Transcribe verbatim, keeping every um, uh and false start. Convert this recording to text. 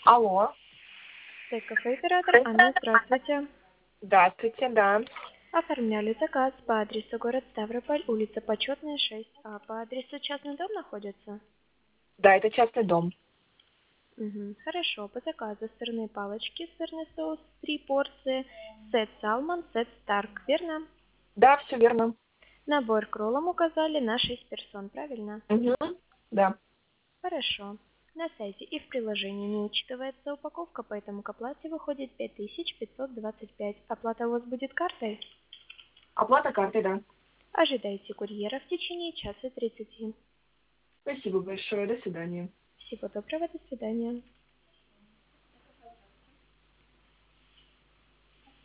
Алло. Стейк-кафе оператор Анна, здравствуйте. Здравствуйте, да. Оформляли заказ по адресу город Ставрополь, улица Почетная, шесть А. По адресу частный дом находится? Да, это частный дом. Угу. Хорошо, по заказу сырные палочки, сырный соус, три порции, сет салмон, сет старк, верно? Да, все верно. Набор к роллам указали на шесть персон, правильно? Угу. Да. Хорошо. На сайте и в приложении не учитывается упаковка, поэтому к оплате выходит пять тысяч пятьсот двадцать пять. Оплата у вас будет картой? Оплата картой, да. Ожидайте курьера в течение часа тридцати. Спасибо большое. До свидания. Всего доброго, до свидания.